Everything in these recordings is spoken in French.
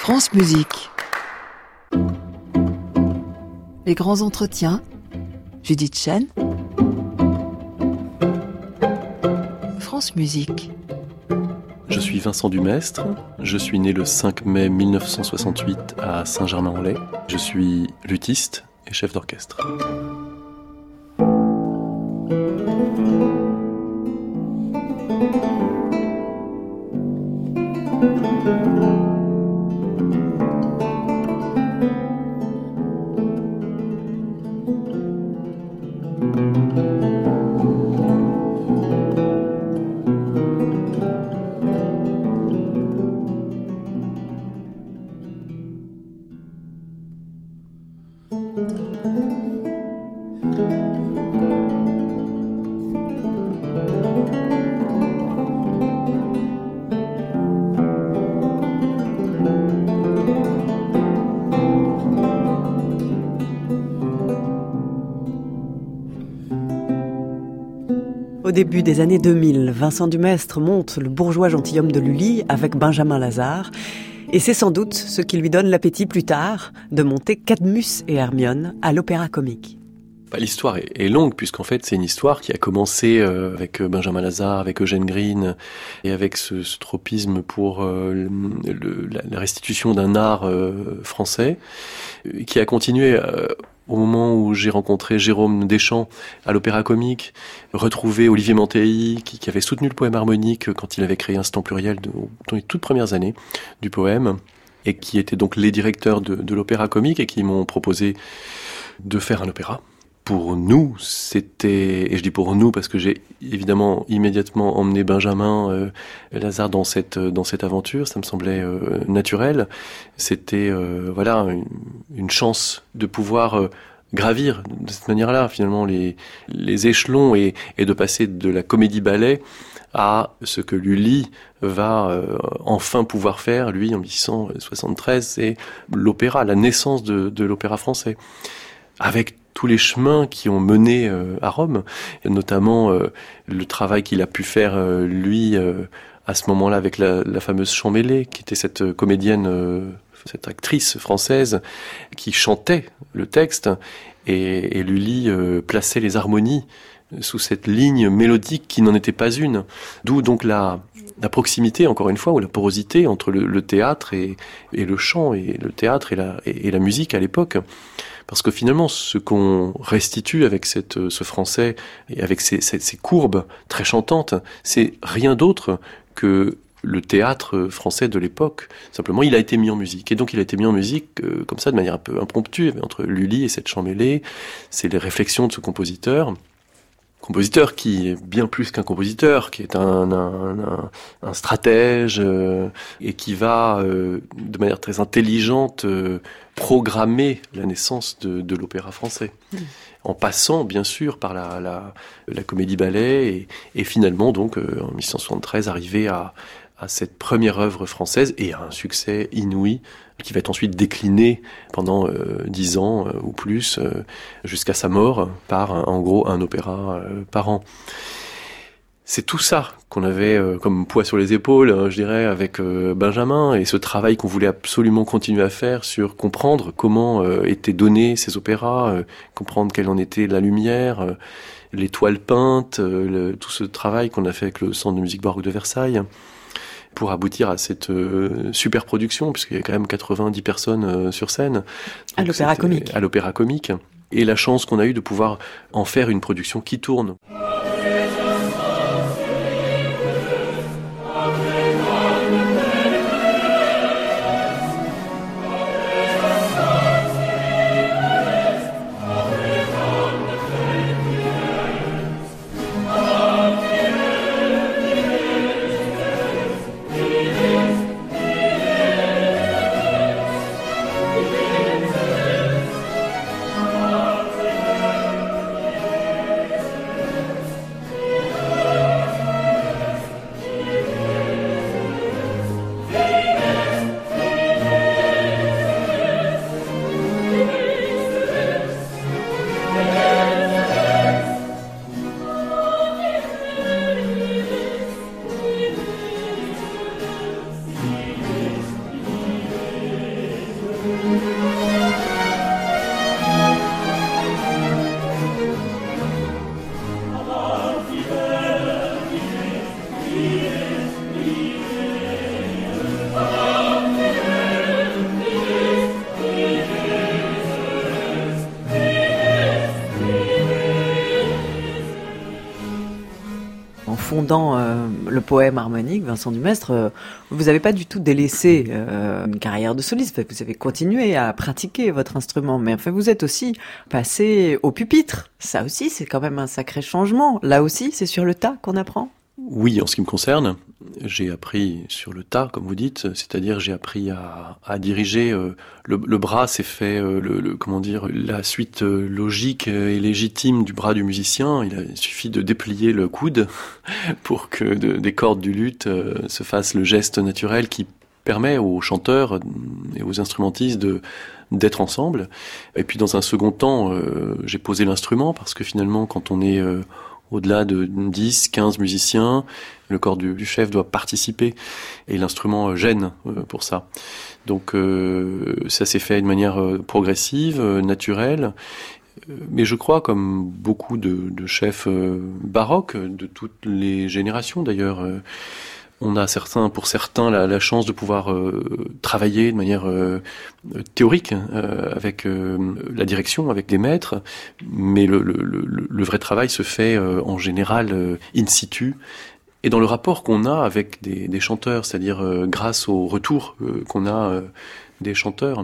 France Musique. Les grands entretiens. Judith Chen. France Musique. Je suis Vincent Dumestre, je suis né le 5 mai 1968 à Saint-Germain-en-Laye. Je suis luthiste et chef d'orchestre. Au début des années 2000, Vincent Dumestre monte Le bourgeois gentilhomme de Lully avec Benjamin Lazare. Et c'est sans doute ce qui lui donne l'appétit plus tard de monter Cadmus et Hermione à l'Opéra Comique. L'histoire est longue, puisqu'en fait c'est une histoire qui a commencé avec Benjamin Lazare, avec Eugène Green, et avec ce tropisme pour la restitution d'un art français, qui a continué au moment où j'ai rencontré Jérôme Deschamps à l'Opéra Comique, retrouvé Olivier Mantéi, qui avait soutenu le poème harmonique quand il avait créé Instant Pluriel dans les toutes premières années du poème, et qui étaient donc les directeurs de l'Opéra Comique, et qui m'ont proposé de faire un opéra. Pour nous, c'était, et je dis pour nous parce que j'ai évidemment immédiatement emmené Benjamin Lazare dans cette aventure, ça me semblait naturel. C'était une chance de pouvoir gravir de cette manière-là finalement les échelons et de passer de la comédie-ballet à ce que Lully va enfin pouvoir faire, lui, en 1873, c'est l'opéra, la naissance de l'opéra français. Avec tous les chemins qui ont mené à Rome, et notamment le travail qu'il a pu faire, lui, à ce moment-là, avec la fameuse Champmeslé, qui était cette comédienne, cette actrice française, qui chantait le texte, et Lully plaçait les harmonies sous cette ligne mélodique qui n'en était pas une. D'où donc la proximité, encore une fois, ou la porosité entre le théâtre et le chant, et le théâtre et la musique à l'époque. Parce que finalement, ce qu'on restitue avec ce français, et avec ces courbes très chantantes, c'est rien d'autre que le théâtre français de l'époque. Simplement, il a été mis en musique. Et donc, il a été mis en musique comme ça, de manière un peu impromptue, entre Lully et cette Champmeslé. C'est les réflexions de ce compositeur qui est bien plus qu'un compositeur, qui est un stratège, et qui va, de manière très intelligente, programmer la naissance de l'opéra français. En passant, bien sûr, par la comédie-ballet, et finalement, donc, en 1873, arriver à cette première œuvre française, et à un succès inouï, qui va être ensuite décliné pendant 10 ans ou plus, jusqu'à sa mort, par en gros un opéra par an. C'est tout ça qu'on avait comme poids sur les épaules, je dirais, avec Benjamin, et ce travail qu'on voulait absolument continuer à faire sur comprendre comment étaient donnés ces opéras, comprendre quelle en était la lumière, les toiles peintes, tout ce travail qu'on a fait avec le Centre de musique baroque de Versailles, pour aboutir à cette super production, puisqu'il y a quand même 90 personnes sur scène. À l'Opéra Comique. À l'Opéra Comique. Et la chance qu'on a eue de pouvoir en faire une production qui tourne. fondant le poème harmonique, Vincent Dumestre, vous n'avez pas du tout délaissé une carrière de soliste. Vous avez continué à pratiquer votre instrument, mais enfin, vous êtes aussi passé au pupitre. Ça aussi, c'est quand même un sacré changement. Là aussi, c'est sur le tas qu'on apprend. Oui, en ce qui me concerne, j'ai appris sur le tas, comme vous dites, c'est-à-dire j'ai appris à diriger. Le bras s'est fait, comment dire, la suite logique et légitime du bras du musicien. Il suffit de déplier le coude pour que des cordes du luth se fassent le geste naturel qui permet aux chanteurs et aux instrumentistes d'être ensemble. Et puis dans un second temps, j'ai posé l'instrument parce que finalement, quand on est au-delà de 10, 15 musiciens, le corps du chef doit participer et l'instrument gêne pour ça. Donc ça s'est fait de manière progressive, naturelle. Mais je crois, comme beaucoup de chefs baroques, de toutes les générations d'ailleurs, on a pour certains la chance de pouvoir travailler de manière théorique avec la direction, avec des maîtres, mais le vrai travail se fait en général in situ et dans le rapport qu'on a avec des chanteurs, c'est-à-dire grâce au retour qu'on a des chanteurs.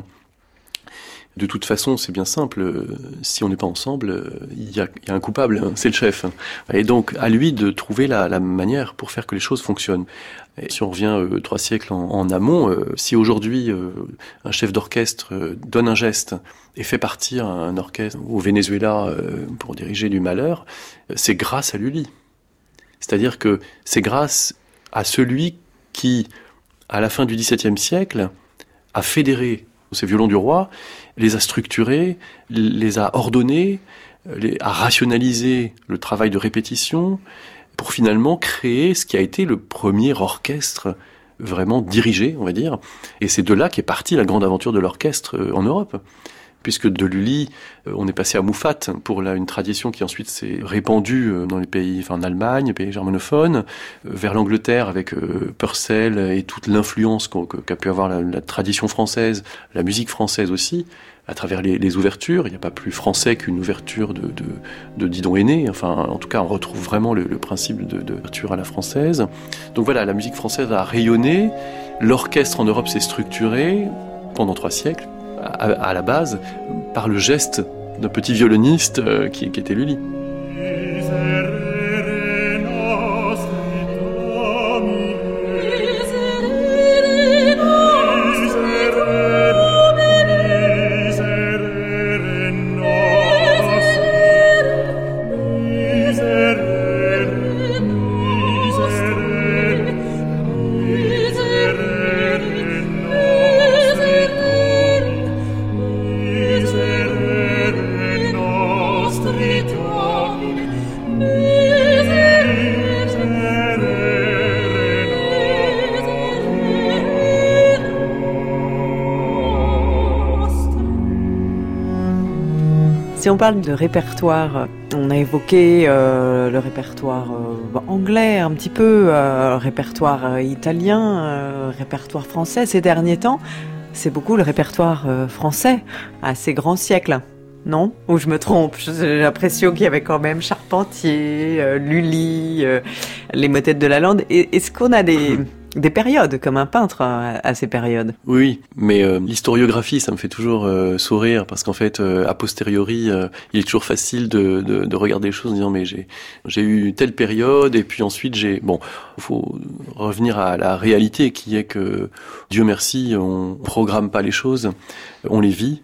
De toute façon, c'est bien simple. Si on n'est pas ensemble, il y a un coupable, hein, c'est le chef. Et donc, à lui de trouver la manière pour faire que les choses fonctionnent. Et si on revient 3 siècles en amont, si aujourd'hui un chef d'orchestre donne un geste et fait partir un orchestre au Venezuela pour diriger du Malheur, c'est grâce à Lully. C'est-à-dire que c'est grâce à celui qui, à la fin du XVIIe siècle, a fédéré ces violons du roi, les a structurés, les a ordonnés, a rationalisé le travail de répétition pour finalement créer ce qui a été le premier orchestre vraiment dirigé, on va dire. Et c'est de là qu'est partie la grande aventure de l'orchestre en Europe. Puisque de Lully, on est passé à Muffat pour une tradition qui ensuite s'est répandue dans les pays, enfin en Allemagne, les pays germanophones, vers l'Angleterre avec Purcell et toute l'influence qu'a pu avoir la tradition française, la musique française aussi, à travers les ouvertures. Il n'y a pas plus français qu'une ouverture de Didon Aîné. Enfin, en tout cas, on retrouve vraiment le principe d'ouverture à la française. Donc voilà, la musique française a rayonné, l'orchestre en Europe s'est structuré pendant 3 siècles. À la base, par le geste d'un petit violoniste qui était Lully. Si on parle de répertoire, on a évoqué le répertoire anglais un petit peu, répertoire italien, répertoire français ces derniers temps. C'est beaucoup le répertoire français à ces grands siècles, non? Ou je me trompe? J'ai l'impression qu'il y avait quand même Charpentier, Lully, les motettes de Lalande. Est-ce qu'on a des périodes, comme un peintre à ces périodes? Oui, mais l'historiographie, ça me fait toujours sourire, parce qu'en fait, a posteriori, il est toujours facile de regarder les choses en disant mais j'ai eu telle période, et puis ensuite Bon, il faut revenir à la réalité qui est que, Dieu merci, on programme pas les choses, on les vit,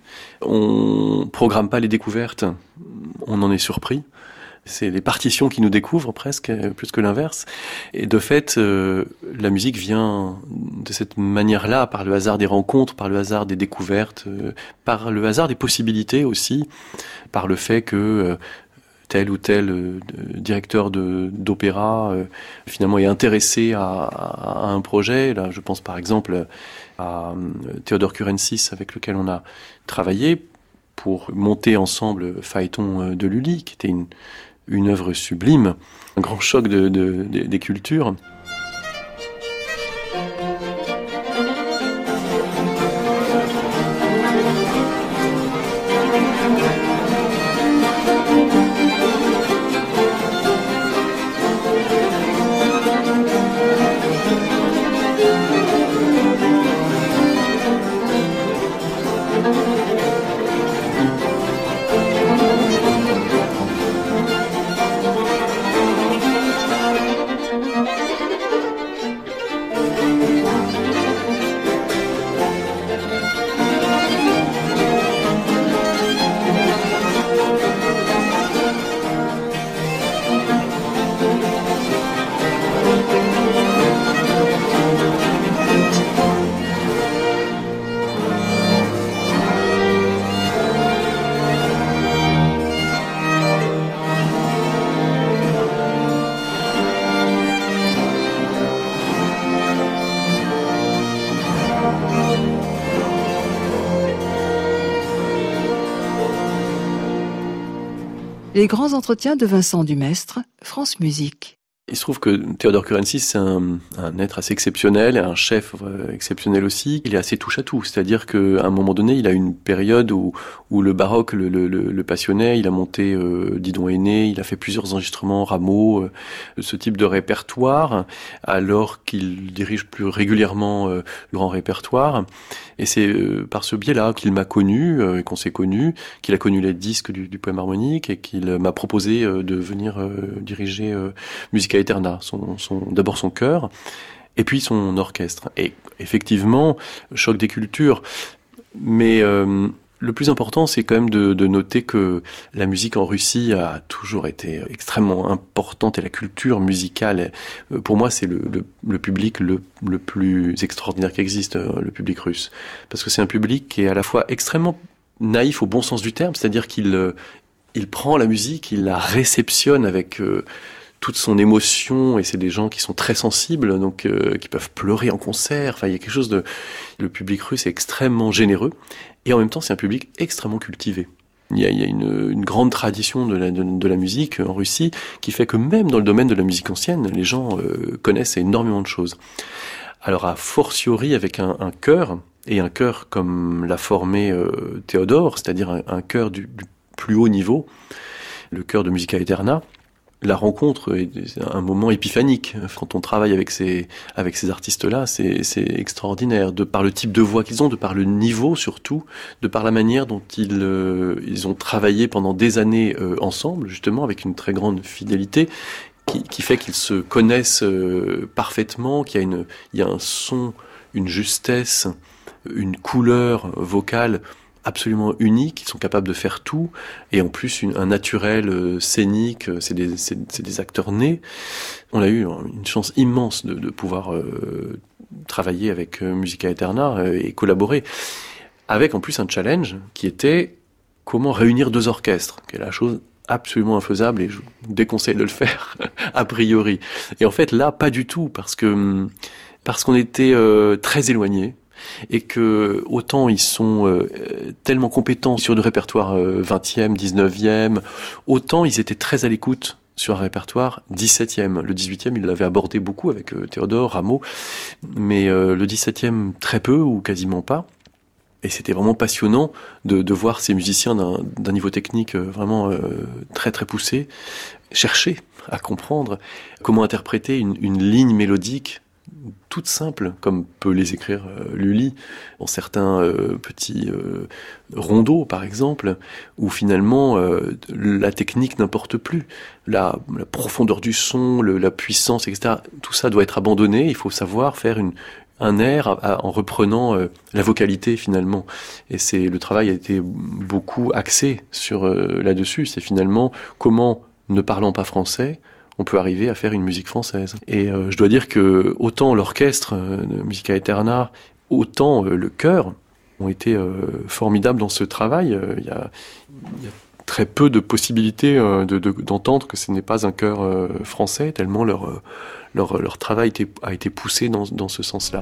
on programme pas les découvertes, on en est surpris. C'est les partitions qui nous découvrent presque, plus que l'inverse. Et de fait, la musique vient de cette manière-là, par le hasard des rencontres, par le hasard des découvertes, par le hasard des possibilités aussi, par le fait que tel ou tel directeur d'opéra finalement est intéressé à un projet. Là, je pense par exemple à Théodore Kurensis, avec lequel on a travaillé pour monter ensemble Phaéton de Lully, qui était une œuvre sublime, un grand choc des cultures. Les grands entretiens de Vincent Dumestre, France Musique. Il se trouve que Théodore Kurensis, c'est un être assez exceptionnel, un chef exceptionnel aussi. Il est assez touche-à-tout, c'est-à-dire qu'à un moment donné, il a une période où le baroque le passionnait. Il a monté Didon Aîné, il a fait plusieurs enregistrements, Rameau, ce type de répertoire, alors qu'il dirige plus régulièrement le grand répertoire. Et c'est par ce biais-là qu'il m'a connu, qu'on s'est connu, qu'il a connu les disques du poème harmonique et qu'il m'a proposé de venir diriger Musica Eterna, d'abord son chœur, et puis son orchestre. Et effectivement, choc des cultures. Mais le plus important, c'est quand même de noter que la musique en Russie a toujours été extrêmement importante, et la culture musicale, pour moi, c'est le public le plus extraordinaire qui existe, le public russe. Parce que c'est un public qui est à la fois extrêmement naïf au bon sens du terme, c'est-à-dire qu'il prend la musique, il la réceptionne avec toute son émotion, et c'est des gens qui sont très sensibles, donc qui peuvent pleurer en concert. Enfin, il y a quelque chose de... Le public russe est extrêmement généreux, et en même temps, c'est un public extrêmement cultivé. Il y a une grande tradition de la musique en Russie, qui fait que même dans le domaine de la musique ancienne, les gens connaissent énormément de choses. Alors, a fortiori avec un chœur, et un chœur comme l'a formé Théodore, c'est-à-dire un chœur du plus haut niveau, le chœur de Musica Eterna. La rencontre est un moment épiphanique. Quand on travaille avec ces artistes-là, c'est extraordinaire. De par le type de voix qu'ils ont, de par le niveau surtout, de par la manière dont ils ont travaillé pendant des années ensemble, justement, avec une très grande fidélité, qui fait qu'ils se connaissent parfaitement, qu'il y a un son, une justesse, une couleur vocale absolument uniques, ils sont capables de faire tout, et en plus un naturel scénique, c'est des acteurs nés. On a eu une chance immense de pouvoir travailler avec Musica Eterna et collaborer, avec en plus un challenge qui était comment réunir deux orchestres, qui est la chose absolument infaisable, et je vous déconseille de le faire a priori. Et en fait là, pas du tout, parce qu'on était très éloignés, et que autant ils sont tellement compétents sur du répertoire 20e, 19e, autant ils étaient très à l'écoute sur un répertoire 17e. Le 18e, ils l'avaient abordé beaucoup avec Théodore, Rameau, mais le 17e très peu ou quasiment pas. Et c'était vraiment passionnant de voir ces musiciens d'un niveau technique vraiment très très poussé chercher à comprendre comment interpréter une ligne mélodique toute simple, comme peut les écrire Lully, dans certains petits rondeaux, par exemple, où finalement la technique n'importe plus. La profondeur du son, la puissance, etc., tout ça doit être abandonné. Il faut savoir faire un air en reprenant la vocalité, finalement. Et le travail a été beaucoup axé là-dessus. C'est finalement comment, ne parlant pas français, on peut arriver à faire une musique française. Et je dois dire que autant l'orchestre de Musica Eterna, autant le chœur ont été formidables dans ce travail. Il y a très peu de possibilités d'entendre que ce n'est pas un chœur français, tellement leur travail a été poussé dans ce sens-là.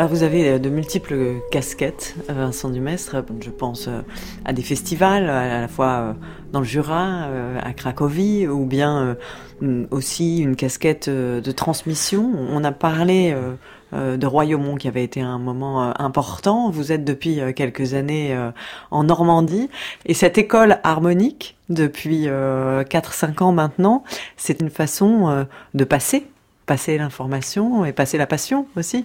Alors vous avez de multiples casquettes, Vincent Dumestre. Je pense à des festivals, à la fois dans le Jura, à Cracovie, ou bien aussi une casquette de transmission. On a parlé de Royaumont qui avait été un moment important. Vous êtes depuis quelques années en Normandie. Et cette école harmonique, depuis 4-5 ans maintenant, c'est une façon de passer l'information et passer la passion aussi.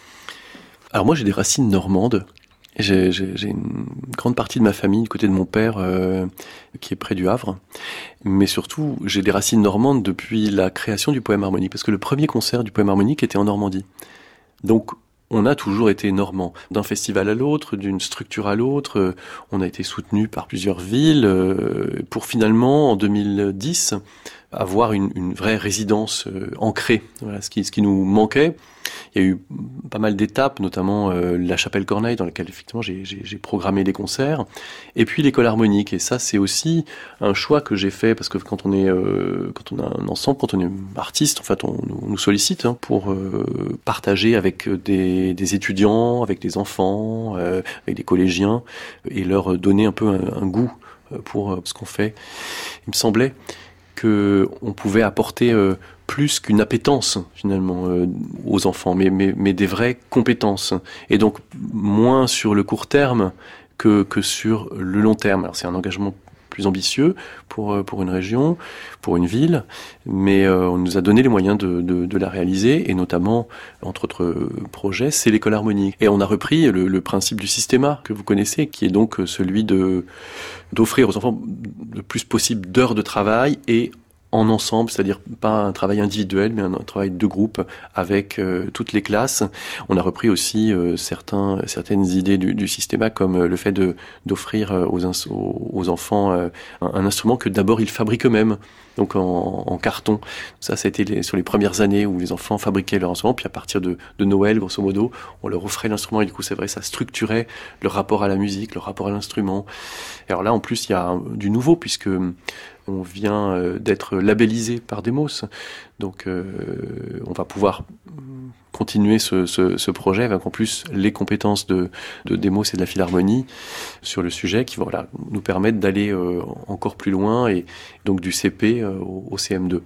Alors moi j'ai des racines normandes. J'ai une grande partie de ma famille du côté de mon père qui est près du Havre. Mais surtout j'ai des racines normandes depuis la création du poème harmonique. Parce que le premier concert du poème harmonique était en Normandie. Donc on a toujours été normand. D'un festival à l'autre, d'une structure à l'autre, on a été soutenu par plusieurs villes pour finalement en 2010 avoir une vraie résidence ancrée. Voilà ce qui nous manquait. Il y a eu pas mal d'étapes, notamment la Chapelle Corneille, dans laquelle effectivement j'ai programmé des concerts, et puis l'école harmonique. Et ça, c'est aussi un choix que j'ai fait parce que quand on a un ensemble, quand on est artiste, en fait, on nous sollicite pour partager avec des étudiants, avec des enfants, avec des collégiens, et leur donner un peu un goût pour ce qu'on fait. Il me semblait qu'on pouvait apporter plus qu'une appétence finalement aux enfants, mais des vraies compétences. Et donc moins sur le court terme que sur le long terme. Alors c'est un engagement plus ambitieux pour une région, pour une ville, mais on nous a donné les moyens de la réaliser, et notamment, entre autres projets, c'est l'école harmonique. Et on a repris le principe du systéma que vous connaissez, qui est donc celui d'offrir aux enfants le plus possible d'heures de travail et en ensemble, c'est-à-dire pas un travail individuel, mais un travail de groupe avec toutes les classes. On a repris aussi certaines idées du systéma, comme le fait d'offrir aux enfants un instrument que d'abord ils fabriquent eux-mêmes, donc en carton. Ça a été sur les premières années où les enfants fabriquaient leur instrument, puis à partir de Noël, grosso modo, on leur offrait l'instrument, et du coup, c'est vrai, ça structurait leur rapport à la musique, leur rapport à l'instrument. Et alors là, en plus, il y a du nouveau, puisque on vient d'être labellisé par Demos, donc on va pouvoir continuer ce projet avec en plus les compétences de Demos et de la Philharmonie sur le sujet qui vont nous permettre d'aller encore plus loin, et donc du CP au CM2.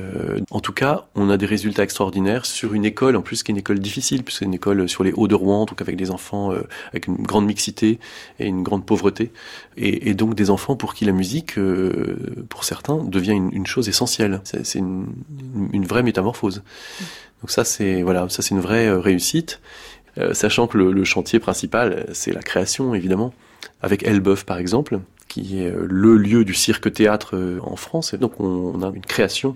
En tout cas, on a des résultats extraordinaires sur une école, en plus qui est une école difficile, puisque c'est une école sur les Hauts de Rouen, donc avec des enfants avec une grande mixité et une grande pauvreté, et donc des enfants pour qui la musique, pour certains, devient une chose essentielle. C'est une vraie métamorphose. Donc ça c'est une vraie réussite, sachant que le chantier principal, c'est la création évidemment, avec Elbeuf par exemple, qui est le lieu du cirque-théâtre en France. Et donc on a une création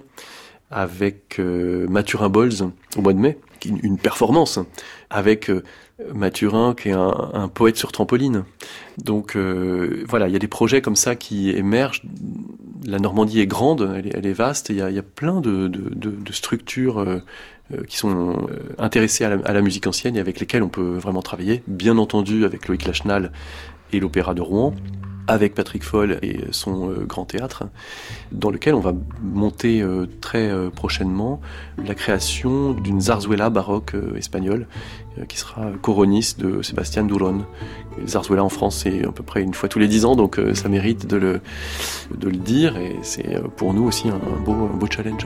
avec Mathurin Bolz au mois de mai, une performance avec Mathurin qui est un poète sur trampoline. Donc il y a des projets comme ça qui émergent. La Normandie est grande, elle est vaste, et il y a plein de structures qui sont intéressées à la musique ancienne et avec lesquelles on peut vraiment travailler, bien entendu avec Loïc Lachenal et l'Opéra de Rouen, avec Patrick Foll et son grand théâtre, dans lequel on va monter très prochainement la création d'une zarzuela baroque espagnole qui sera Coronis de Sébastien Duron. Les zarzuela en France, c'est à peu près une fois tous les 10 ans, donc ça mérite de le dire, et c'est pour nous aussi un beau challenge.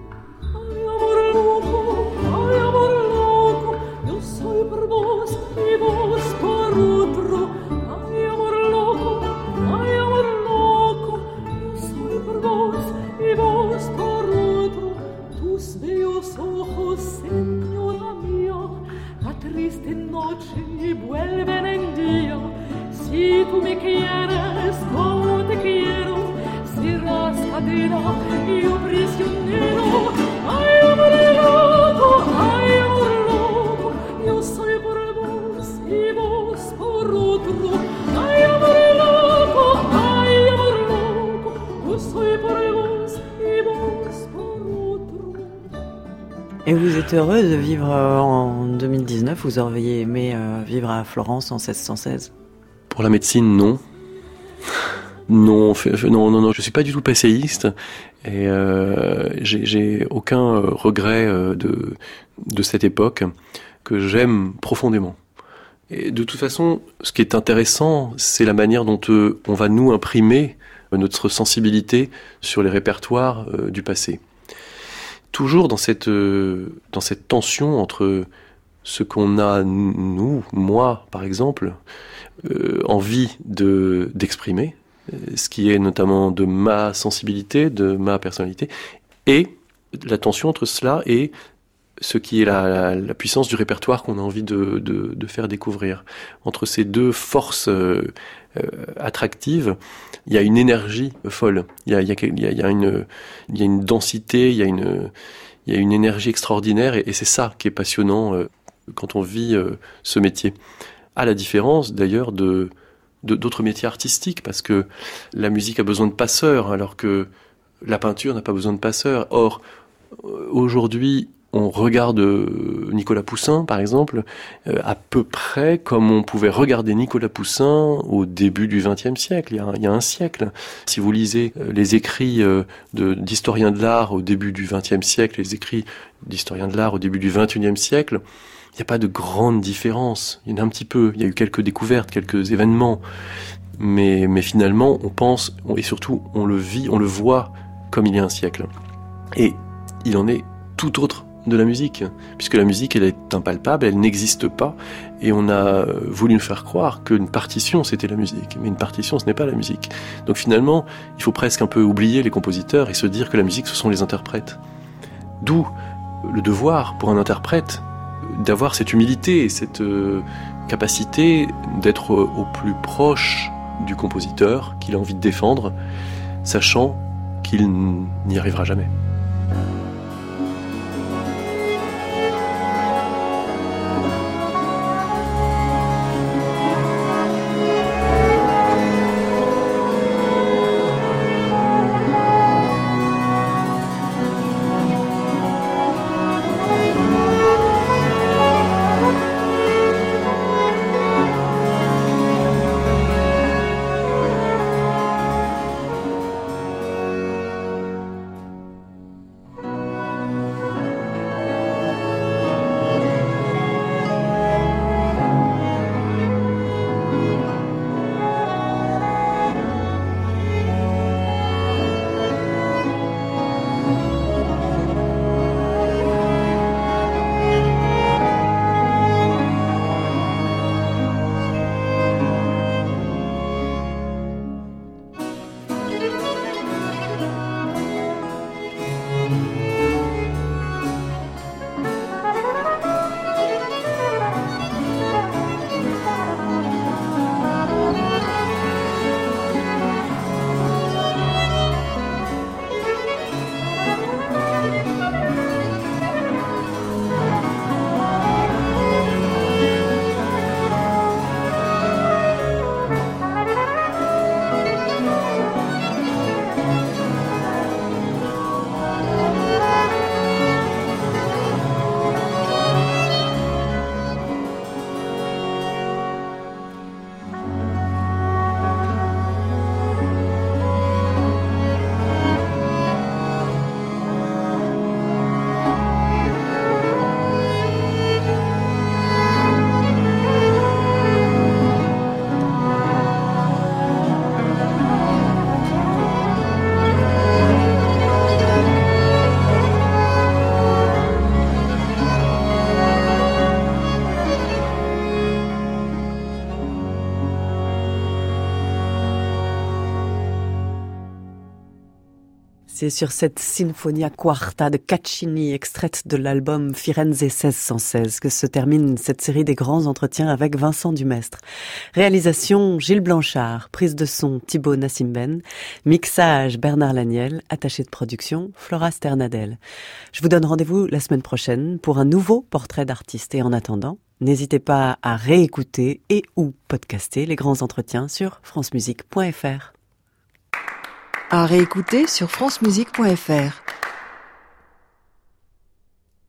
Et vous êtes heureux de vivre en 2019? Vous auriez aimé vivre à Florence en 1616? Pour la médecine, non. Non, je suis pas du tout passéiste, et j'ai aucun regret de cette époque. que j'aime profondément. Et de toute façon, ce qui est intéressant, c'est la manière dont on va nous imprimer notre sensibilité sur les répertoires du passé. Toujours dans cette tension entre ce qu'on a, nous, moi par exemple, envie d'exprimer, ce qui est notamment de ma sensibilité, de ma personnalité, et la tension entre cela et ce qui est la puissance du répertoire qu'on a envie de faire découvrir. Entre ces deux forces attractives, il y a une énergie folle, il y a une densité, il y a une énergie extraordinaire, et c'est ça qui est passionnant quand on vit ce métier. À la différence d'ailleurs d'autres métiers artistiques, parce que la musique a besoin de passeurs, alors que la peinture n'a pas besoin de passeurs. Or, aujourd'hui, on regarde Nicolas Poussin, par exemple, à peu près comme on pouvait regarder Nicolas Poussin au début du XXe siècle, il y a un siècle. Si vous lisez les écrits d'historiens de l'art au début du XXe siècle, les écrits d'historiens de l'art au début du XXIe siècle, il n'y a pas de grande différence. Il y en a un petit peu. Il y a eu quelques découvertes, quelques événements. Mais finalement, on pense, et surtout, on le vit, on le voit comme il y a un siècle. Et il en est tout autre de la musique, puisque la musique, elle est impalpable, elle n'existe pas, et on a voulu nous faire croire qu'une partition, c'était la musique. Mais une partition, ce n'est pas la musique. Donc finalement, il faut presque un peu oublier les compositeurs et se dire que la musique, ce sont les interprètes. D'où le devoir pour un interprète d'avoir cette humilité et cette capacité d'être au plus proche du compositeur qu'il a envie de défendre, sachant qu'il n'y arrivera jamais. C'est sur cette Sinfonia Quarta de Caccini, extraite de l'album Firenze 1616, que se termine cette série des grands entretiens avec Vincent Dumestre. Réalisation Gilles Blanchard, prise de son Thibaut Nassimben, mixage Bernard Laniel, attaché de production Flora Sternadel. Je vous donne rendez-vous la semaine prochaine pour un nouveau portrait d'artiste. Et en attendant, n'hésitez pas à réécouter et ou podcaster les grands entretiens sur francemusique.fr. À réécouter sur francemusique.fr.